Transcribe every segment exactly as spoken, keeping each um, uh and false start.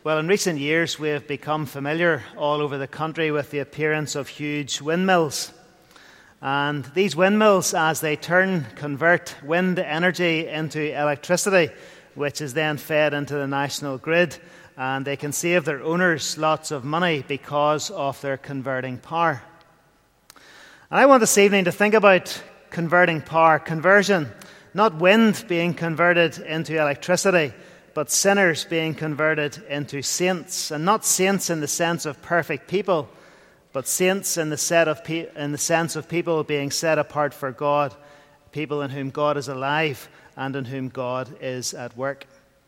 Well, in recent years, we have become familiar all over the country with the appearance of huge windmills. And these windmills, as they turn, convert wind energy into electricity, which is then fed into the national grid. And they can save their owners lots of money because of their converting power. And I want this evening to think about converting power, conversion, not wind being converted into electricity, but sinners being converted into saints, and not saints in the sense of perfect people, but saints in the, set of pe- in the sense of people being set apart for God, people in whom God is alive and in whom God is at work.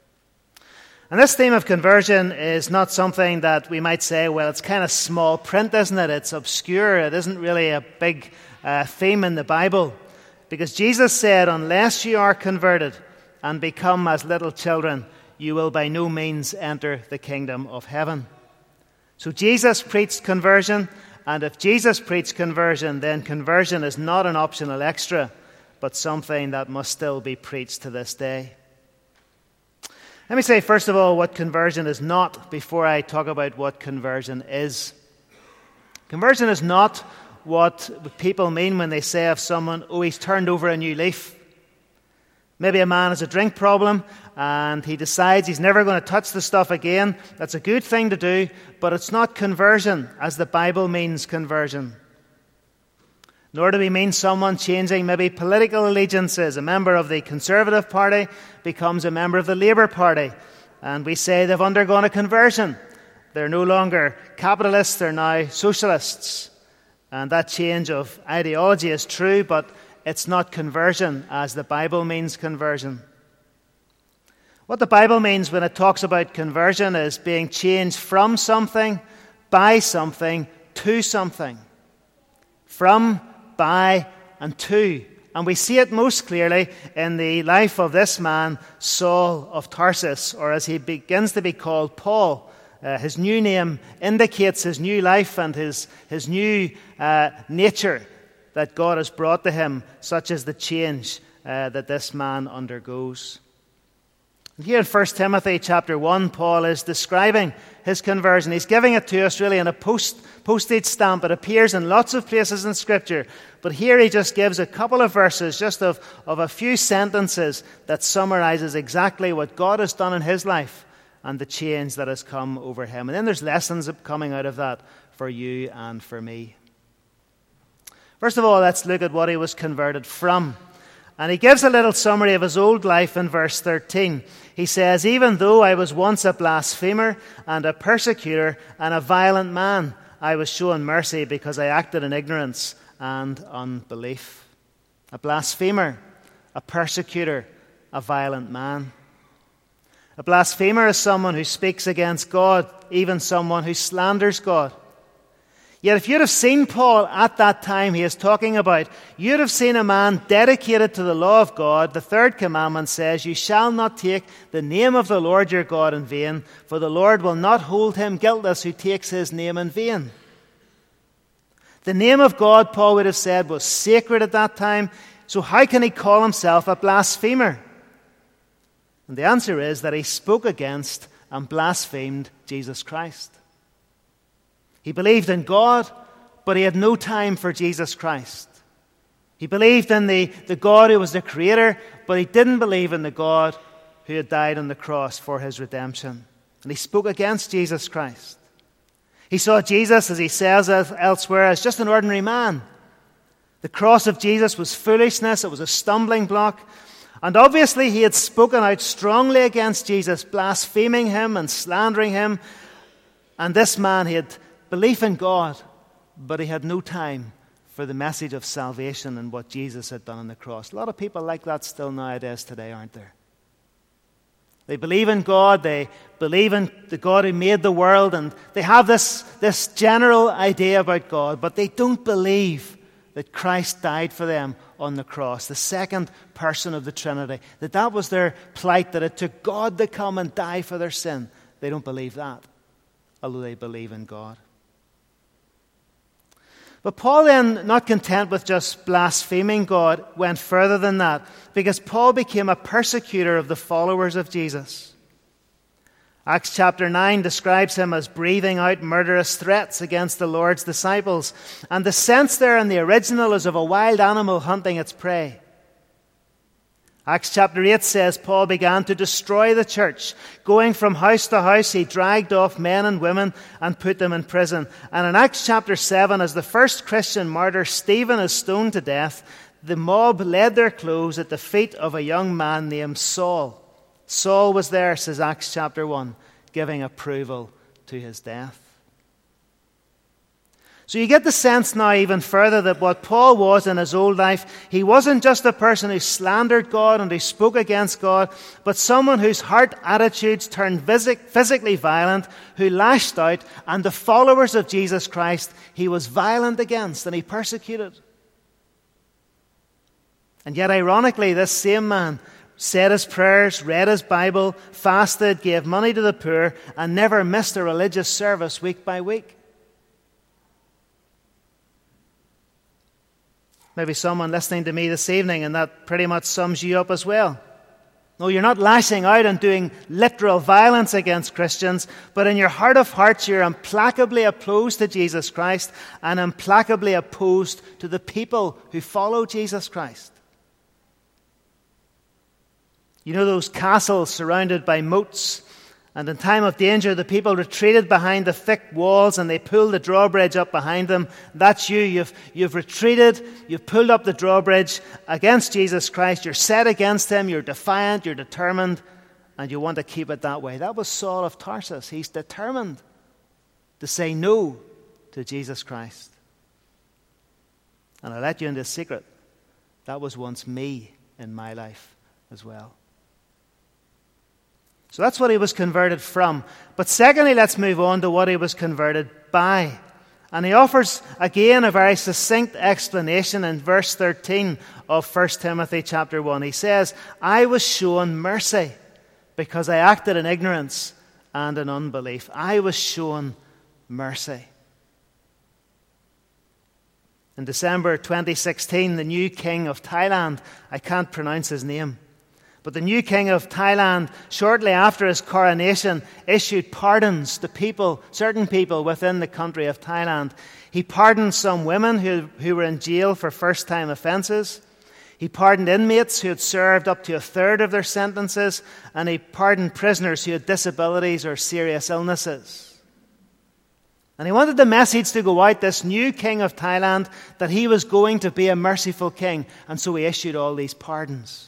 And this theme of conversion is not something that we might say, well, it's kind of small print, isn't it? It's obscure. It isn't really a big uh, theme in the Bible. Because Jesus said, unless you are converted and become as little children, you will by no means enter the kingdom of heaven. So Jesus preached conversion, and if Jesus preached conversion, then conversion is not an optional extra, but something that must still be preached to this day. Let me say, first of all, what conversion is not before I talk about what conversion is. Conversion is not what people mean when they say of someone, oh, he's turned over a new leaf. Maybe a man has a drink problem and he decides he's never going to touch the stuff again. That's a good thing to do, but it's not conversion as the Bible means conversion. Nor do we mean someone changing maybe political allegiances. A member of the Conservative Party becomes a member of the Labour Party, and we say they've undergone a conversion. They're no longer capitalists, they're now socialists. And that change of ideology is true, but it's not conversion as the Bible means conversion. What the Bible means when it talks about conversion is being changed from something, by something, to something. From, by, and to. And we see it most clearly in the life of this man, Saul of Tarsus, or as he begins to be called, Paul. Uh, his new name indicates his new life and his, his new uh, nature that God has brought to him, such as the change uh, that this man undergoes. And here in First Timothy chapter one, Paul is describing his conversion. He's giving it to us really in a post, postage stamp. It appears in lots of places in Scripture. But here he just gives a couple of verses, just of, of a few sentences that summarizes exactly what God has done in his life and the change that has come over him. And then there's lessons coming out of that for you and for me. First of all, let's look at what he was converted from. And he gives a little summary of his old life in verse thirteen. He says, even though I was once a blasphemer and a persecutor and a violent man, I was shown mercy because I acted in ignorance and unbelief. A blasphemer, a persecutor, a violent man. A blasphemer is someone who speaks against God, even someone who slanders God. Yet if you'd have seen Paul at that time he is talking about, you'd have seen a man dedicated to the law of God. The third commandment says, you shall not take the name of the Lord your God in vain, for the Lord will not hold him guiltless who takes his name in vain. The name of God, Paul would have said, was sacred at that time, so how can he call himself a blasphemer? And the answer is that he spoke against and blasphemed Jesus Christ. He believed in God, but he had no time for Jesus Christ. He believed in the, the God who was the Creator, but he didn't believe in the God who had died on the cross for his redemption. And he spoke against Jesus Christ. He saw Jesus, as he says elsewhere, as just an ordinary man. The cross of Jesus was foolishness. It was a stumbling block. And obviously he had spoken out strongly against Jesus, blaspheming him and slandering him. And this man, he had belief in God, but he had no time for the message of salvation and what Jesus had done on the cross. A lot of people like that still nowadays today, aren't there? They believe in God, they believe in the God who made the world, and they have this, this general idea about God, but they don't believe that Christ died for them on the cross, the second person of the Trinity, that that was their plight, that it took God to come and die for their sin. They don't believe that, although they believe in God. But Paul then, not content with just blaspheming God, went further than that, because Paul became a persecutor of the followers of Jesus. Acts chapter nine describes him as breathing out murderous threats against the Lord's disciples. And the sense there in the original is of a wild animal hunting its prey. Acts chapter eight says Paul began to destroy the church. Going from house to house, he dragged off men and women and put them in prison. And in Acts chapter seven, as the first Christian martyr, Stephen, is stoned to death, the mob laid their clothes at the feet of a young man named Saul. Saul was there, says Acts chapter one, giving approval to his death. So you get the sense now even further that what Paul was in his old life, he wasn't just a person who slandered God and who spoke against God, but someone whose heart attitudes turned phys- physically violent, who lashed out, and the followers of Jesus Christ he was violent against and he persecuted. And yet ironically, this same man said his prayers, read his Bible, fasted, gave money to the poor, and never missed a religious service week by week. Maybe someone listening to me this evening, and that pretty much sums you up as well. No, you're not lashing out and doing literal violence against Christians, but in your heart of hearts, you're implacably opposed to Jesus Christ and implacably opposed to the people who follow Jesus Christ. You know those castles surrounded by moats, and in time of danger the people retreated behind the thick walls and they pulled the drawbridge up behind them. That's you. You've, you've retreated, you've pulled up the drawbridge against Jesus Christ. You're set against him, you're defiant, you're determined, and you want to keep it that way. That was Saul of Tarsus. He's determined to say no to Jesus Christ. And I'll let you into a secret. That was once me in my life as well. So that's what he was converted from. But secondly, let's move on to what he was converted by. And he offers again a very succinct explanation in verse thirteen of First Timothy chapter one. He says, I was shown mercy because I acted in ignorance and in unbelief. I was shown mercy. In December twenty sixteen, the new king of Thailand, I can't pronounce his name, but the new king of Thailand, shortly after his coronation, issued pardons to people, certain people within the country of Thailand. He pardoned some women who, who were in jail for first-time offences. He pardoned inmates who had served up to a third of their sentences. And he pardoned prisoners who had disabilities or serious illnesses. And he wanted the message to go out, this new king of Thailand, that he was going to be a merciful king. And so he issued all these pardons.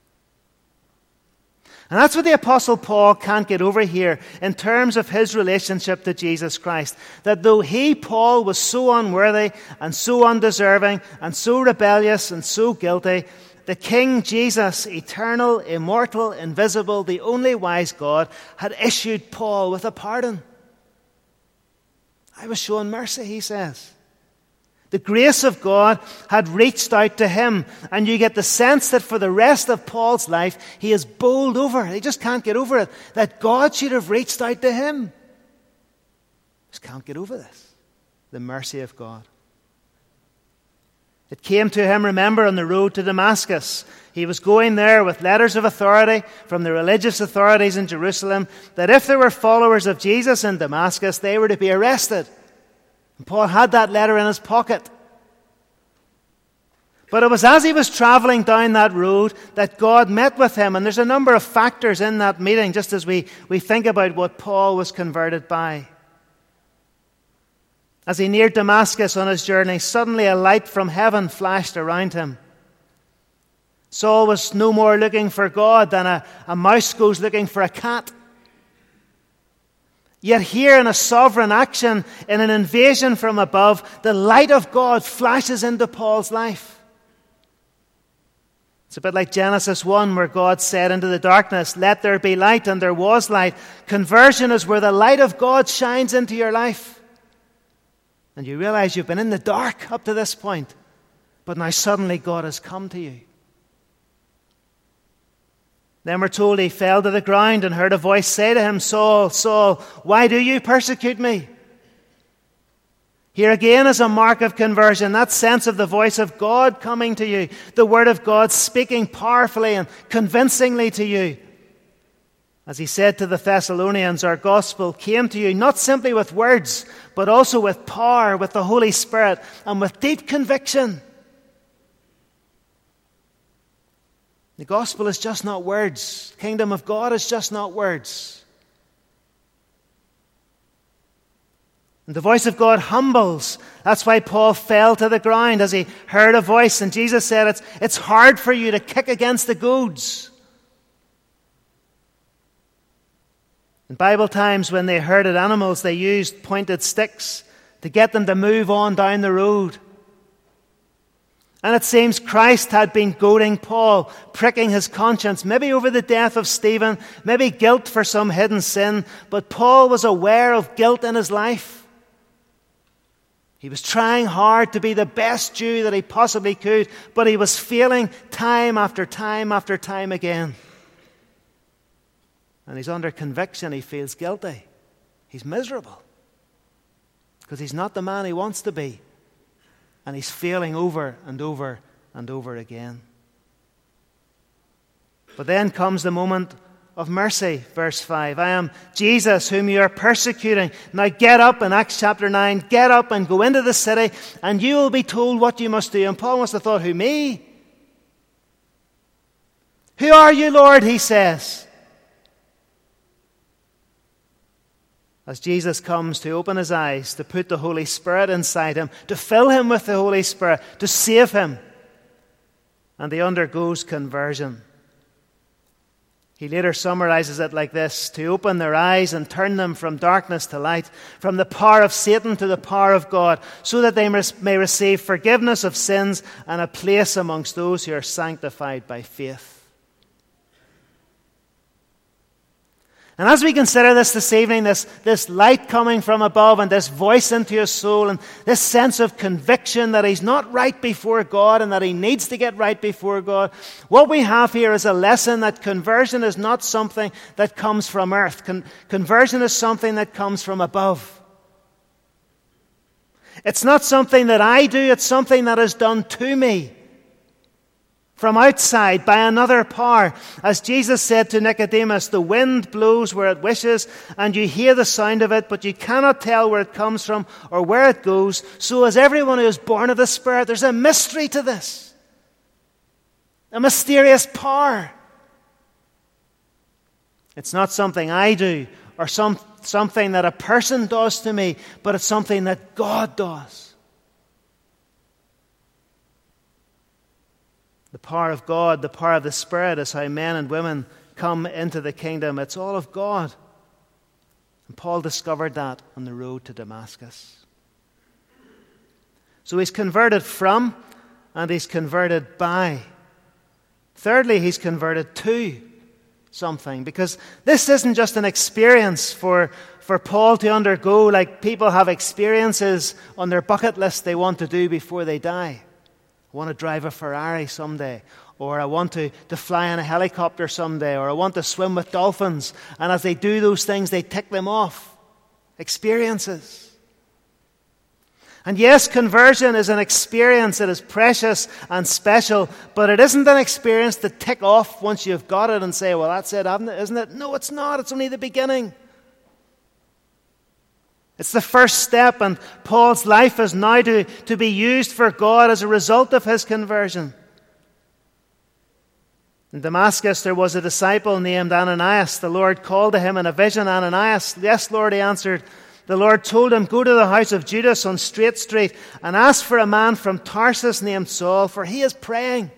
And that's what the Apostle Paul can't get over here in terms of his relationship to Jesus Christ. That though he, Paul, was so unworthy and so undeserving and so rebellious and so guilty, the King Jesus, eternal, immortal, invisible, the only wise God, had issued Paul with a pardon. I was shown mercy, he says. The grace of God had reached out to him. And you get the sense that for the rest of Paul's life, he is bowled over. He just can't get over it. That God should have reached out to him. Just can't get over this. The mercy of God. It came to him, remember, on the road to Damascus. He was going there with letters of authority from the religious authorities in Jerusalem that if there were followers of Jesus in Damascus, they were to be arrested. And Paul had that letter in his pocket. But it was as he was traveling down that road that God met with him. And there's a number of factors in that meeting, just as we, we think about what Paul was converted by. As he neared Damascus on his journey, suddenly a light from heaven flashed around him. Saul was no more looking for God than a, a mouse goes looking for a cat. Yet here in a sovereign action, in an invasion from above, the light of God flashes into Paul's life. It's a bit like Genesis one, where God said into the darkness, let there be light, and there was light. Conversion is where the light of God shines into your life. And you realize you've been in the dark up to this point, but now suddenly God has come to you. Then we're told he fell to the ground and heard a voice say to him, Saul, Saul, why do you persecute me? Here again is a mark of conversion, that sense of the voice of God coming to you, the word of God speaking powerfully and convincingly to you. As he said to the Thessalonians, our gospel came to you not simply with words, but also with power, with the Holy Spirit, and with deep conviction. The gospel is just not words. The kingdom of God is just not words. And the voice of God humbles. That's why Paul fell to the ground as he heard a voice. And Jesus said, it's, it's hard for you to kick against the goads. In Bible times, when they herded animals, they used pointed sticks to get them to move on down the road. And it seems Christ had been goading Paul, pricking his conscience, maybe over the death of Stephen, maybe guilt for some hidden sin. But Paul was aware of guilt in his life. He was trying hard to be the best Jew that he possibly could, but he was failing time after time after time again. And he's under conviction. He feels guilty. He's miserable because he's not the man he wants to be. And he's failing over and over and over again. But then comes the moment of mercy, verse five. I am Jesus whom you are persecuting. Now get up, in Acts chapter nine, get up and go into the city, and you will be told what you must do. And Paul must have thought, who, me? Who are you, Lord? He says. As Jesus comes to open his eyes, to put the Holy Spirit inside him, to fill him with the Holy Spirit, to save him. And he undergoes conversion. He later summarizes it like this: to open their eyes and turn them from darkness to light, from the power of Satan to the power of God, so that they may receive forgiveness of sins and a place amongst those who are sanctified by faith. And as we consider this this evening, this, this light coming from above and this voice into his soul and this sense of conviction that he's not right before God and that he needs to get right before God, what we have here is a lesson that conversion is not something that comes from earth. Con- conversion is something that comes from above. It's not something that I do, it's something that is done to me from outside by another power. As Jesus said to Nicodemus, the wind blows where it wishes, and you hear the sound of it, but you cannot tell where it comes from or where it goes. So as everyone who is born of the Spirit, there's a mystery to this. A mysterious power. It's not something I do or some, something that a person does to me, but it's something that God does. The power of God, the power of the Spirit is how men and women come into the kingdom. It's all of God. And Paul discovered that on the road to Damascus. So he's converted from and he's converted by. Thirdly, he's converted to something. Because this isn't just an experience for, for Paul to undergo like people have experiences on their bucket list they want to do before they die. I want to drive a Ferrari someday, or I want to, to fly in a helicopter someday, or I want to swim with dolphins. And as they do those things, they tick them off. Experiences. And yes, conversion is an experience. It is precious and special, but it isn't an experience to tick off once you've got it and say, well, that's it, isn't it? No, it's not. It's only the beginning. It's the first step, and Paul's life is now to, to be used for God as a result of his conversion. In Damascus, there was a disciple named Ananias. The Lord called to him in a vision, Ananias. Yes, Lord, he answered. The Lord told him, go to the house of Judas on Straight Street and ask for a man from Tarsus named Saul, for he is praying.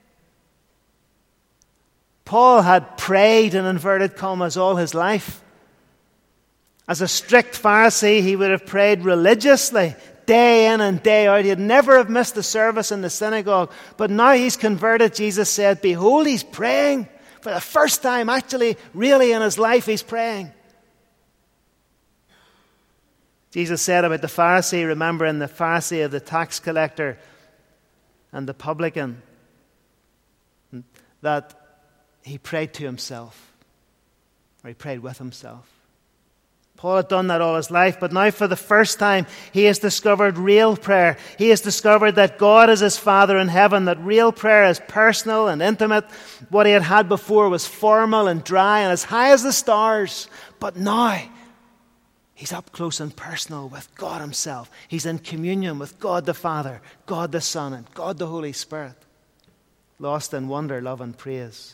Paul had prayed in inverted commas all his life. As a strict Pharisee, he would have prayed religiously, day in and day out. He'd never have missed the service in the synagogue. But now he's converted. Jesus said, behold, he's praying. For the first time, actually, really in his life, he's praying. Jesus said about the Pharisee, remembering the Pharisee of the tax collector and the publican, that he prayed to himself, or he prayed with himself. Paul had done that all his life, but now for the first time he has discovered real prayer. He has discovered that God is his Father in heaven, that real prayer is personal and intimate. What he had had before was formal and dry and as high as the stars. But now he's up close and personal with God himself. He's in communion with God the Father, God the Son, and God the Holy Spirit. Lost in wonder, love, and praise.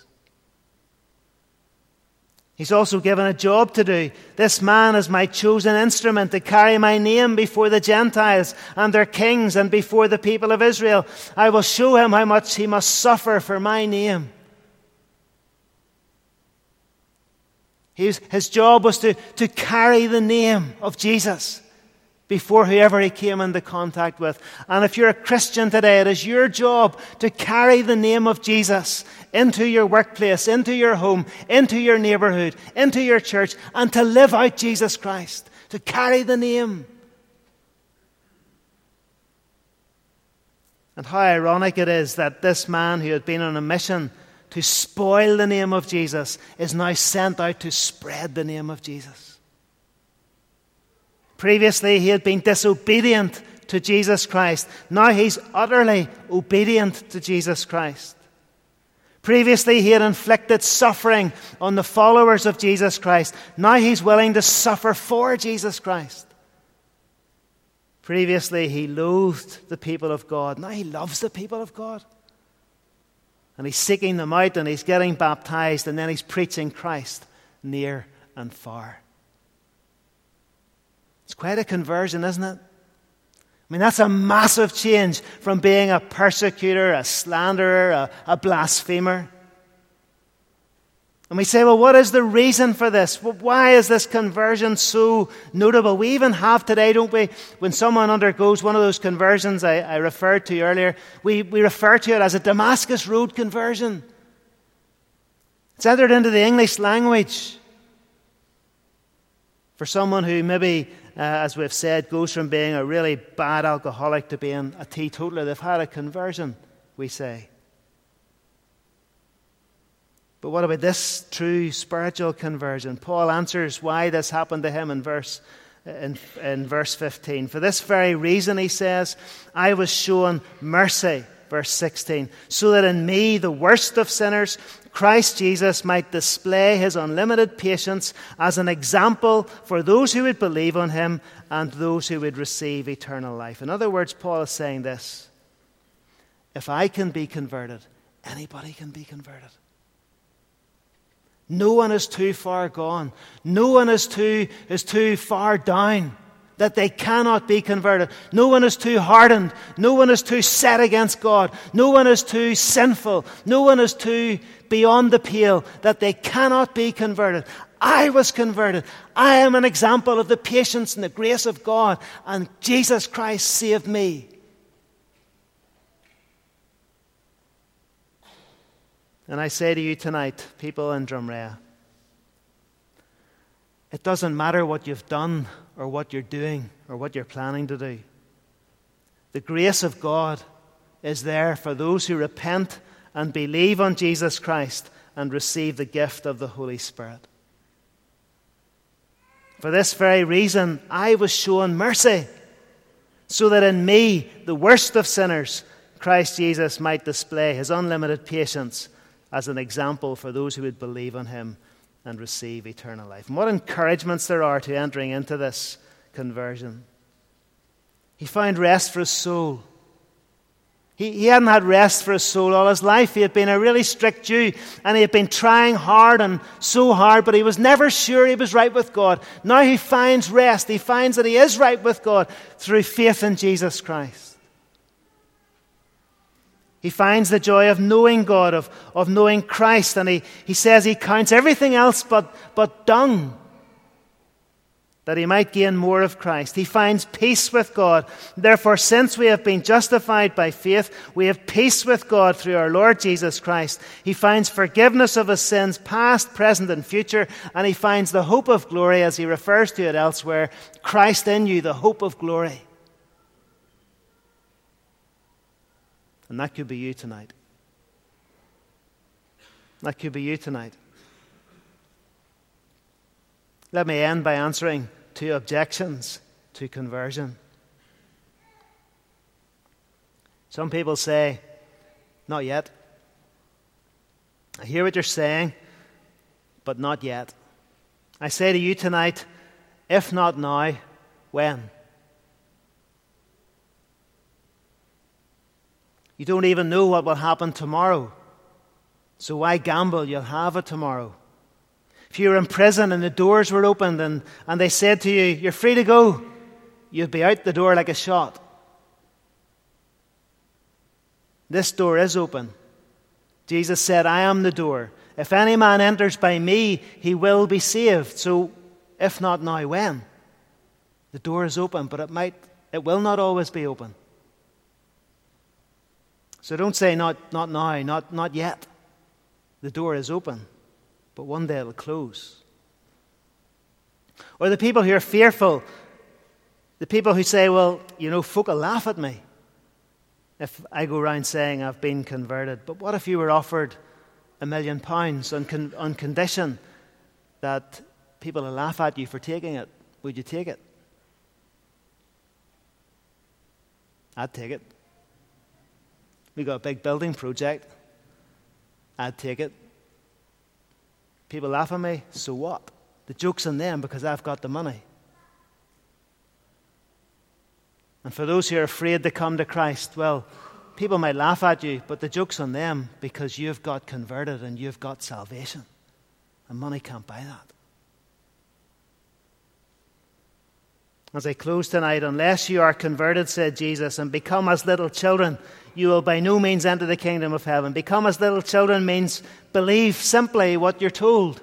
He's also given a job to do. This man is my chosen instrument to carry my name before the Gentiles and their kings and before the people of Israel. I will show him how much he must suffer for my name. His, his job was to, to carry the name of Jesus before whoever he came into contact with. And if you're a Christian today, it is your job to carry the name of Jesus into your workplace, into your home, into your neighborhood, into your church, and to live out Jesus Christ, to carry the name. And how ironic it is that this man who had been on a mission to spoil the name of Jesus is now sent out to spread the name of Jesus. Previously, he had been disobedient to Jesus Christ. Now he's utterly obedient to Jesus Christ. Previously, he had inflicted suffering on the followers of Jesus Christ. Now he's willing to suffer for Jesus Christ. Previously, he loathed the people of God. Now he loves the people of God. And he's seeking them out and he's getting baptized and then he's preaching Christ near and far. It's quite a conversion, isn't it? I mean, that's a massive change from being a persecutor, a slanderer, a, a blasphemer. And we say, well, what is the reason for this? Well, why is this conversion so notable? We even have today, don't we, when someone undergoes one of those conversions I, I referred to earlier, we, we refer to it as a Damascus Road conversion. It's entered into the English language. For someone who maybe, uh, as we've said, goes from being a really bad alcoholic to being a teetotaler, they've had a conversion, we say. But what about this true spiritual conversion? Paul answers why this happened to him in verse in, in verse fifteen. For this very reason, he says, I was shown mercy, verse sixteen, so that in me, the worst of sinners, Christ Jesus might display his unlimited patience as an example for those who would believe on him and those who would receive eternal life. In other words, Paul is saying this: if I can be converted, anybody can be converted. No one is too far gone. No one is too, is too far down that they cannot be converted. No one is too hardened. No one is too set against God. No one is too sinful. No one is too beyond the pale that they cannot be converted. I was converted. I am an example of the patience and the grace of God, and Jesus Christ saved me. And I say to you tonight, people in Drumrea, it doesn't matter what you've done or what you're doing or what you're planning to do. The grace of God is there for those who repent and believe on Jesus Christ and receive the gift of the Holy Spirit. For this very reason, I was shown mercy, so that in me, the worst of sinners, Christ Jesus might display his unlimited patience as an example for those who would believe on him and receive eternal life. And what encouragements there are to entering into this conversion. He found rest for his soul. He, he hadn't had rest for his soul all his life. He had been a really strict Jew, and he had been trying hard and so hard, but he was never sure he was right with God. Now he finds rest. He finds that he is right with God through faith in Jesus Christ. He finds the joy of knowing God, of, of knowing Christ, and he, he says he counts everything else but, but dung, that he might gain more of Christ. He finds peace with God. Therefore, since we have been justified by faith, we have peace with God through our Lord Jesus Christ. He finds forgiveness of his sins, past, present, and future, and he finds the hope of glory, as he refers to it elsewhere, Christ in you, the hope of glory. And that could be you tonight. That could be you tonight. Let me end by answering two objections to conversion. Some people say, not yet. I hear what you're saying, but not yet. I say to you tonight, if not now, when? You don't even know what will happen tomorrow. So why gamble? You'll have a tomorrow. If you were in prison and the doors were opened and, and they said to you, you're free to go, you'd be out the door like a shot. This door is open. Jesus said, I am the door. If any man enters by me, he will be saved. So, if not now, when? The door is open, but it might, it will not always be open. So don't say not, not now, not, not yet. The door is open, but one day it'll close. Or the people who are fearful, the people who say, well, you know, folk will laugh at me if I go around saying I've been converted. But what if you were offered a million pounds on, con- on condition that people will laugh at you for taking it? Would you take it? I'd take it. We got a big building project. I'd take it. People laugh at me, so what? The joke's on them because I've got the money. And for those who are afraid to come to Christ, well, people might laugh at you, but the joke's on them because you've got converted and you've got salvation. And money can't buy that. As I close tonight, unless you are converted, said Jesus, and become as little children, you will by no means enter the kingdom of heaven. Become as little children means believe simply what you're told.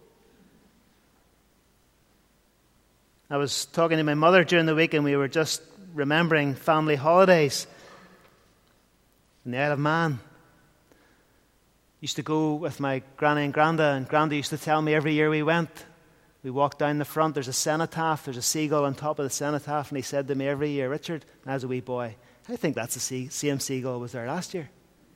I was talking to my mother during the week and we were just remembering family holidays in the Isle of Man. Used to go with my granny and granda, and granda used to tell me every year we went, we walked down the front, there's a cenotaph, there's a seagull on top of the cenotaph, and he said to me every year, Richard, as a wee boy, I think that's the same seagull was there last year.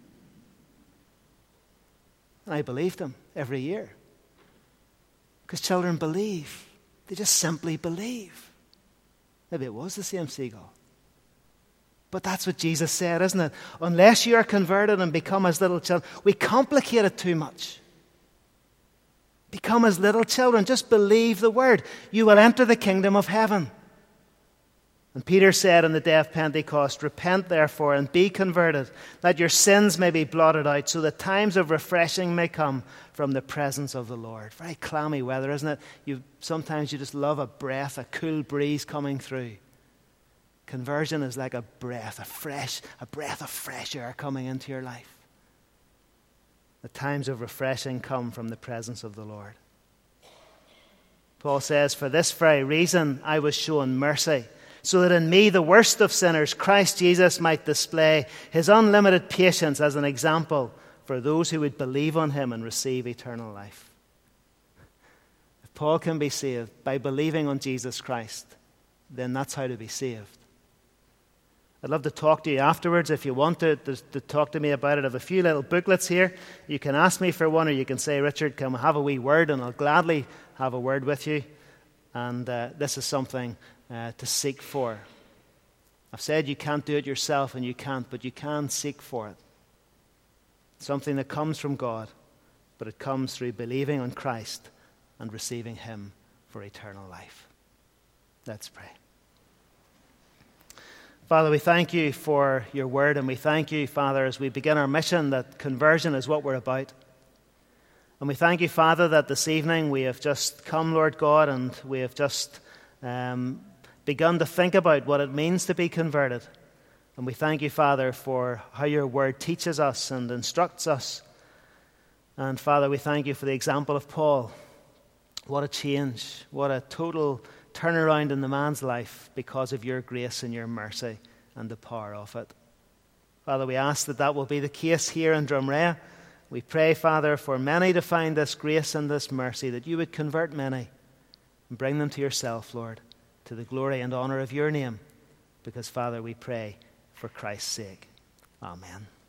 And I believed him every year. Because children believe. They just simply believe. Maybe it was the same seagull. But that's what Jesus said, isn't it? Unless you are converted and become as little children, we complicate it too much. Become as little children. Just believe the word. You will enter the kingdom of heaven. And Peter said on the day of Pentecost, repent therefore and be converted, that your sins may be blotted out, so that times of refreshing may come from the presence of the Lord. Very clammy weather, isn't it? You sometimes you just love a breath, a cool breeze coming through. Conversion is like a breath, a fresh, a breath of fresh air coming into your life. The times of refreshing come from the presence of the Lord. Paul says, for this very reason I was shown mercy, so that in me, the worst of sinners, Christ Jesus might display his unlimited patience as an example for those who would believe on him and receive eternal life. If Paul can be saved by believing on Jesus Christ, then that's how to be saved. I'd love to talk to you afterwards if you want to, to, to talk to me about it. I have a few little booklets here. You can ask me for one, or you can say, Richard, can we have a wee word? And I'll gladly have a word with you. And uh, this is something uh, to seek for. I've said you can't do it yourself, and you can't, but you can seek for it. Something that comes from God, but it comes through believing on Christ and receiving him for eternal life. Let's pray. Father, we thank you for your word, and we thank you, Father, as we begin our mission, that conversion is what we're about. And we thank you, Father, that this evening we have just come, Lord God, and we have just um, begun to think about what it means to be converted. And we thank you, Father, for how your word teaches us and instructs us. And Father, we thank you for the example of Paul. What a change, what a total turnaround in the man's life because of your grace and your mercy and the power of it. Father, we ask that that will be the case here in Drumrea. We pray, Father, for many to find this grace and this mercy, that you would convert many and bring them to yourself, Lord, to the glory and honor of your name. Because, Father, we pray for Christ's sake. Amen.